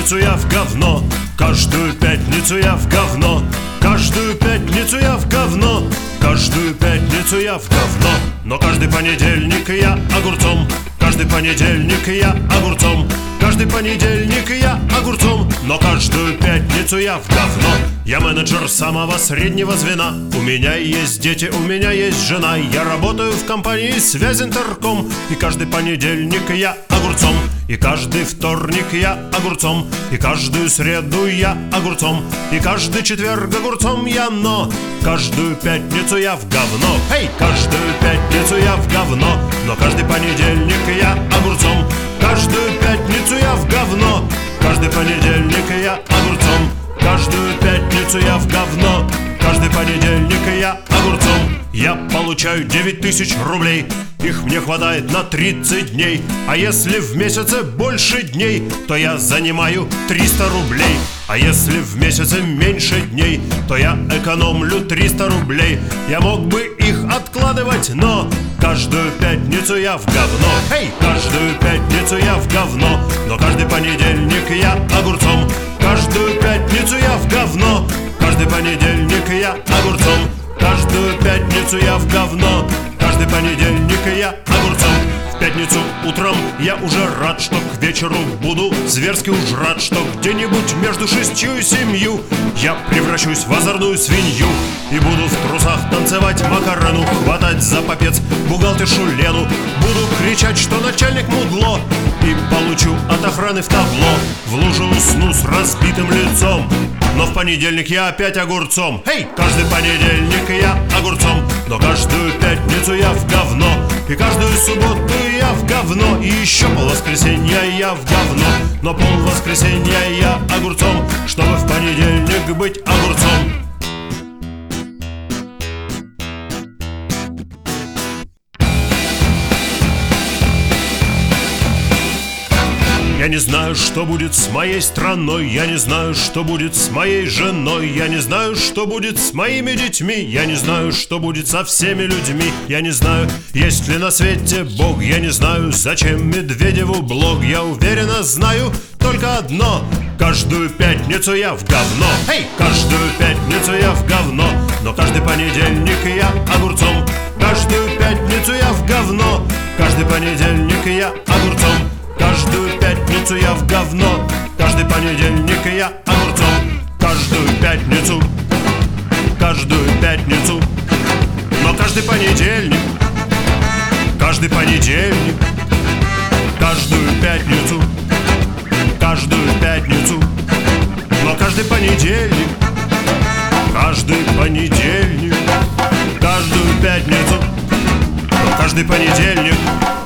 пятницу я в говно, каждую пятницу я в говно, каждую пятницу я в говно, каждую пятницу я в говно. Но каждый понедельник я огурцом, каждый понедельник я огурцом, каждый понедельник я огурцом, но каждую пятницу я в говно. Я менеджер самого среднего звена, у меня есть дети, у меня есть жена, я работаю в компании Связинтерком, и каждый понедельник я огурцом, и каждый вторник я огурцом, и каждую среду я огурцом, и каждый четверг огурцом я, но каждую пятницу я в говно. Эй, каждую пятницу я в говно, но каждый понедельник я огурцом, каждую пятницу я в говно, каждый понедельник я огурцом, каждую пятницу я в говно, каждый понедельник я огурцом. Я получаю 9000 рублей, их мне хватает на 30 дней. А если в месяце больше дней, то я занимаю 300 рублей. А если в месяце меньше дней, то я экономлю 300 рублей. Я мог бы их откладывать, но каждую пятницу я в говно. Эй, каждую пятницу я в говно, но каждый понедельник я огурцом, каждую пятницу я в говно, каждый понедельник я огурцом, каждую пятницу я в говно, каждый понедельник я огурцом. В пятницу утром я уже рад, что к вечеру буду зверски уж рад, что где-нибудь между 6 и 7 я превращусь в озорную свинью и буду в трусах танцевать Макарену, хватать за попец бухгалтершу Лену, буду кричать, что начальник мудло, и получу от охраны в табло, в лужу усну с разбитым лицом. Но в понедельник я опять огурцом. Эй, каждый понедельник я огурцом, но каждую пятницу я в говно, и каждую субботу я в говно, и еще полвоскресенья я в говно, но полвоскресенья я огурцом, чтобы в понедельник быть огурцом. Я не знаю, что будет с моей страной, я не знаю, что будет с моей женой, я не знаю, что будет с моими детьми, я не знаю, что будет со всеми людьми, я не знаю, есть ли на свете Бог, я не знаю, зачем Медведеву блог, я уверенно знаю только одно: каждую пятницу я в говно. Эй, каждую пятницу я в говно, но каждый понедельник я огурцом, каждую пятницу я в говно, каждый понедельник я огурцом, каждую пятницу я в говно, каждый понедельник я огурцом, каждую пятницу, но каждый понедельник, каждую пятницу, но каждый понедельник, каждую пятницу, но каждый понедельник.